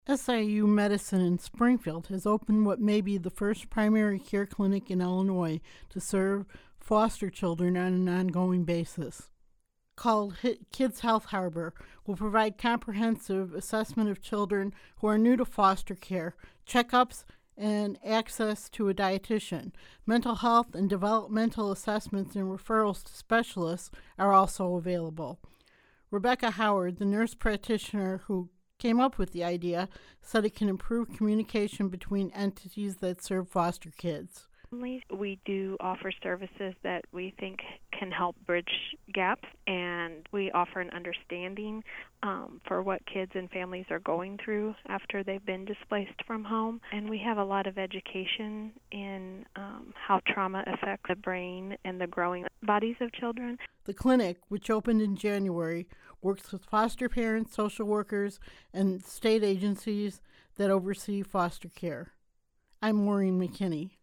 SIU Medicine in Springfield has opened what may be the first primary care clinic in Illinois to serve foster children on an ongoing basis. Called Kids Health Harbor, will provide comprehensive assessment of children who are new to foster care, checkups, and access to a dietitian. Mental health and developmental assessments and referrals to specialists are also available. Rebecca Howard, the nurse practitioner who came up with the idea, said it can improve communication between entities that serve foster kids. We do offer services that we think can help bridge gaps, and we offer an understanding for what kids and families are going through after they've been displaced from home. And we have a lot of education in how trauma affects the brain and the growing bodies of children. The clinic, which opened in January, works with foster parents, social workers, and state agencies that oversee foster care. I'm Maureen McKinney.